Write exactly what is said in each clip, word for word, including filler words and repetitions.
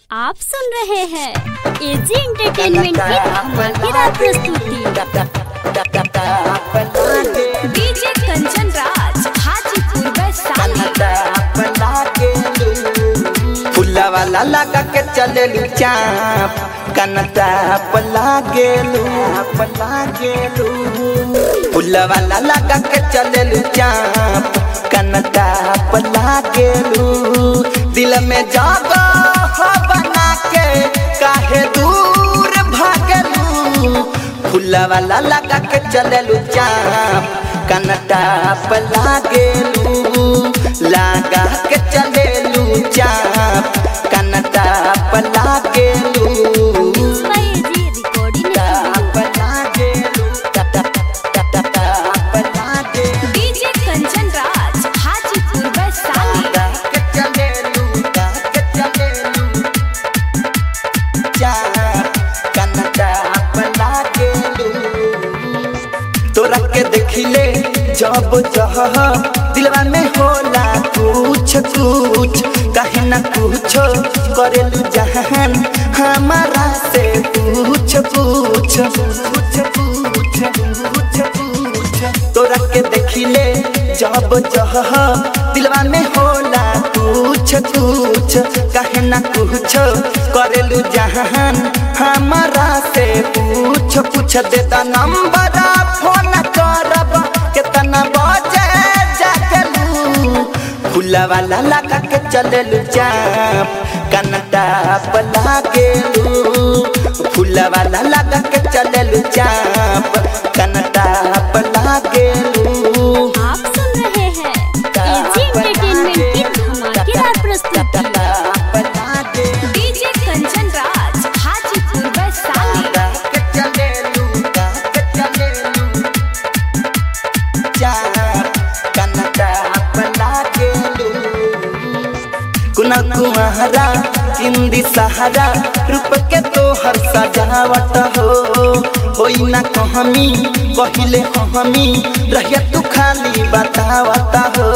आप सुन रहे हैं एजी एंटरटेनमेंट की धमाकेदार प्रस्तुति। डीजे कंचन राज हाजीपुर वैशाली। फुल्ला वाला लगा के चले चाप कनता पला गेलू पला गेलू फुल्ला वाला लगा के चले चाप कनता पला गेलू दिल में जागा बना के काहे दूर भागलू फुल्ला वाला लगा के चललू चाप कनता पला गेलू लगा के चलेलू चाप कनता पला गेलू डीजे कंचन राज हाजीपुर वैशाली। तोरा के देखिले जब जह दिलवा में होला कुछ कुछ कहीं ना कुछ करेलू जहान हमारा से पूछ पूछ पूछ पूछ पूछ पूछ तोरा के देखिले जब जह दिलवा में होला कुछ कुछ कहीं ना कुछ करेलू जहान हमारा से पूछ पूछ देता नंबर फोन करब कितना बजे जागलू फुल्ला वाला लगा के चललू चाप कनता पला गेलू फुल्ला वाला लगा के चललू चाप कनता पला गेलू। आप सुन रहे हैं एजी एंटरटेनमेंट की धमाकेदार प्रस्तुति। डीजे कंचन राज हाजीपुर वैशाली। कुना कुमारा हिंदी सहारा रूप के तो हर सजावट हो होई ना कहमी पहिले हमी रहिया तू खाली बतावता हो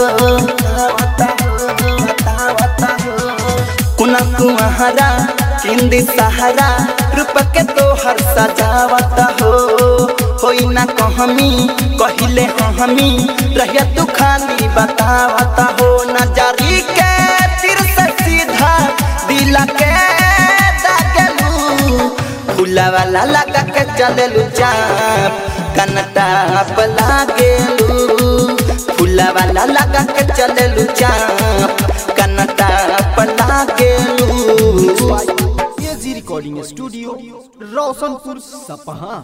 बतावता हो कुना कुमारा हिंदी सहारा रूप के तो हर सजावत हो होई ना कहमी कहिले हमी रहिया तू खाली बतावता हो नजरी के तीर से सीधा दिल के दागलू फुल्ला वाला लगा के चललू चाप कनता पला गेलू फुल्ला वाला लगा के चललू चाप कनता पला गेलू। एजी रिकॉर्डिंग स्टूडियो रोशनपुर सपहा।